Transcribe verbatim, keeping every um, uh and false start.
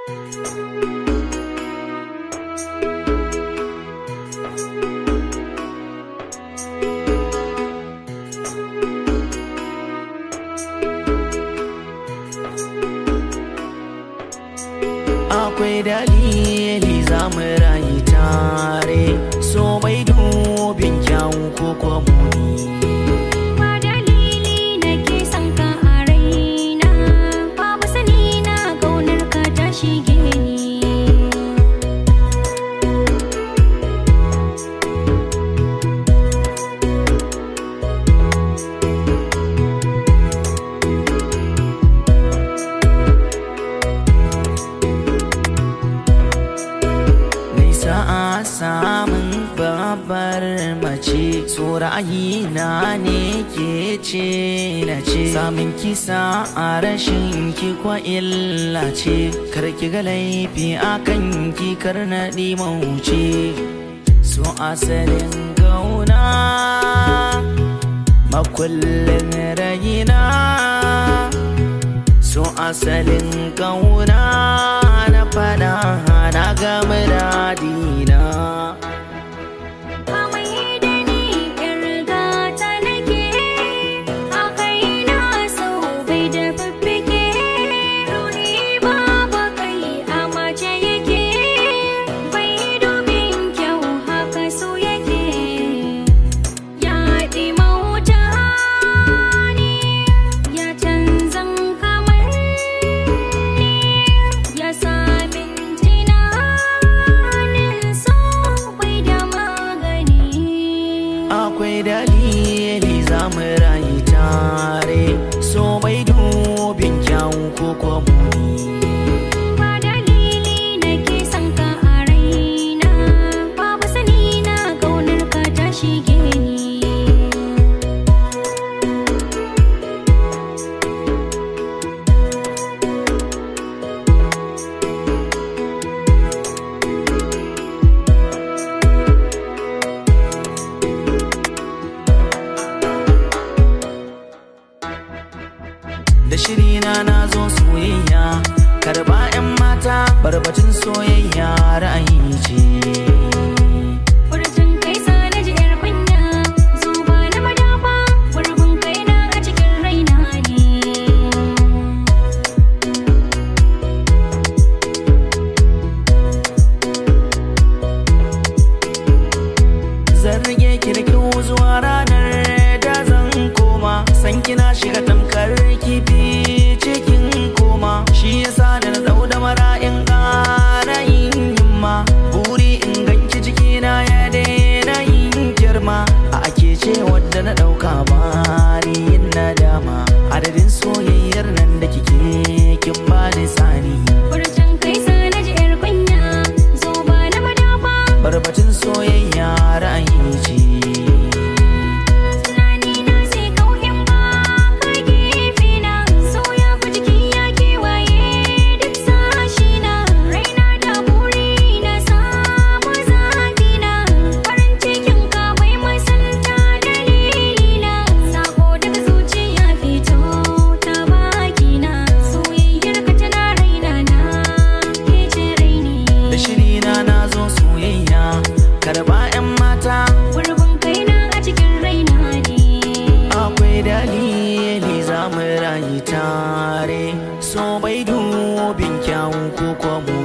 Akwai dalili za mu rayu tare, so mai dubin kyawu ko kuma muni. Ba dalili nake son ka a raina, babu sani na ƙaunar ka ta shige ni. Sa'a samun babbar mace, so ra'ayina ne ke ce na ce, samun kisa a rashin ki kwa illa ce, kar ki ga laifi akan ki kar na mauce. So asalin gauna makullin rayina, so asalin gauna na fada na ga muradina. Amai da ni ƙirga ta nake, a kai na sau bai da fiffike, ruhi babu kai a mace yake, bai dubin kyau haka so yake. Ya ɗi mauta ni, ya canzan kamar ni, ya sami akwai dalili za mu rayu tare, so mai dubin kyawu ko kuma muni. Ba dalili nake son ka a raina, babu sani na ƙaunar ka ta shige ni. Da shirina na zo soyayya, karba 'yan mata barbacin soyayya ra'ayi ce. Furcin kai sa na ji 'yar kunya, zuba na madafa, gurbin kai na a cikin raina ne. Zan rage kirkin zuwa ranar da zan koma, san kina shiga tamkar kifi cikin koma, shi yasa da na zau da mara'in ƙara yin himma, buri in ganki jikina ya daina yin girma, a ake ce wadda na ɗauka ba ni yin nadama, adadin soyayyar nan da kike kin ba ni sani. Furcin kai sa na ji 'yar kunya, zuba na madafa, barbacin soyayya ra'ayi ce. Karba 'yan mata, gurbin kaina a cikin raina ne. Akwai dalili za mu rayu tare, so bai dubin kyawu ko kuma